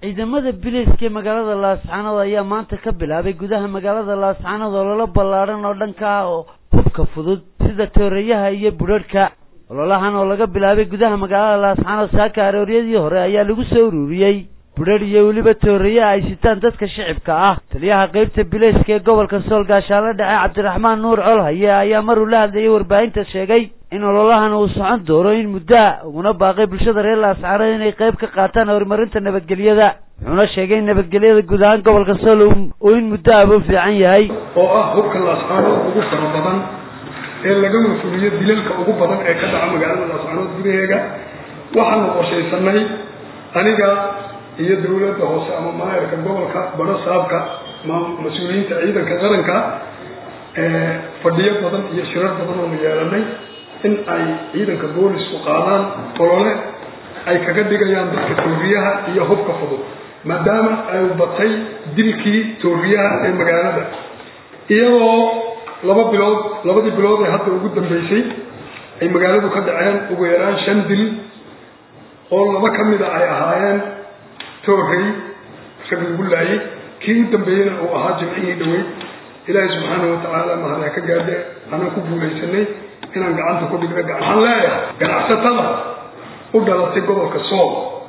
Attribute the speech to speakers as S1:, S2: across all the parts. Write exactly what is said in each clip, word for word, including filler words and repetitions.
S1: ciidamada biliiska magaalada Laascaanood ayaa maanta ka bilaabay gudaha magaalada Laascaanood oo la ballaaran oo dhanka oo hubka fudud sida tooreeyaha iyo budharka ololahan oo laga bilaabay gudaha magaalada Laascaanood saaka arooriyadii hore ayaa lagu soo ururiyay budhar iyo waliba tooreeyaha ay sitaan dadka shacabka ah taliyaha qaybta biliiska ee gobolka Sool gaashaale dhace Cabdiraxmaan Nuur Colhaye ayaa mar uu la hadlayay warbaahinta sheegay in ololahan uu socon doono in muddo una baaqay bulshada reer Laascaanood inay qayb ka qaataan horumarinta nabadgelyada wuxuuna sheegay in nabadgelyada guud ahaan gobolka Sool uu in muddo ah u fiican yahay
S2: oo ah hubka Laascaanood ugu fara badan ee laga fuliyo dilalka ugu badan ee ka dhaca magaalada Laascaanood gudaheega waxaan qorsheysanay aniga iyo dawladda hoose ama maayarka gobolka baro saabka mas'uuliyiinta ciidanka qaranka ee fadhiyo badan iyo shirar badan oo yeelanay in ay ciidanka boolisku qaadaan olole ay kaga dhigayaan dadka tooriyaha iyo hubka fudud maadaama ay batay dilkii tooriyaha ee magaalada iyadoo laba bilood labadii bilood ee hadda ugu dambeysay ay magaaladu ka dhaceen ugu yaraan shan dil oo laba ka mid ah ay ahaayeen توهي شكل بالله كي تنبينا وأحد جمعيه دوي إلهي سبحانه وتعالى ما هذا كجادة أنا كبول يسني إن أنا قعدت كل بيت قاعد حلا قاعد ستلا وده لا تقول كسول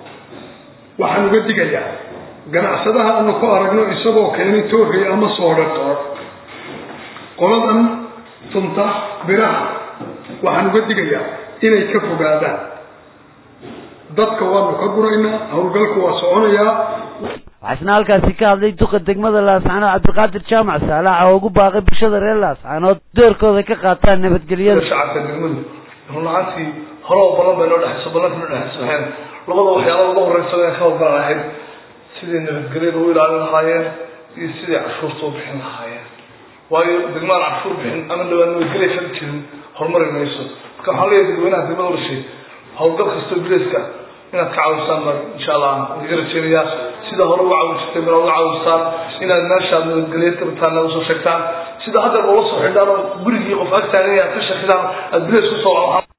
S2: وحنا قد جاية قاعد ستها أنه قارجنا إسبوع كأني توهي أما صورة قلنا أن تنتع براه وحنا قد جاية إن يكفوا قاعدة dadka waan ka guraynaa hawlgalku waa soconaya
S1: waxaana halkaasi ka hadlay duqa degmada Laascaanood Cabdiqaadir Jaamac Saalax oo ugu baaqay bulshada reer Laascaanood doorkooda ka qaataan nabadgelyada
S3: shacabka degmada runtii hore balan bay loo dhaxayso balanka loo dhaxayso labada waxyaalo ugu horeysa ee ka hawlgalahay sidii nabadgelyada u ilaalin lahaayeen iyo sidii cashuurta u bixin lahaayeen waayo degmada cashuur bixin ama nabadgelyo ka jirin horumarinayso ka xaliyada dadweynaha degmada warshay hawlgal kasta biliiska inaad ka caawisaan insha Allah digar jeeriya sida hore u caawistay mar u caawisaan inaad meeshaad nabadgelyo ka bataan oo soo sheegtaan sida hadda loo soo xidhaan gurigii qof agtaagan yahay ka shaqeeyaan biliisku soo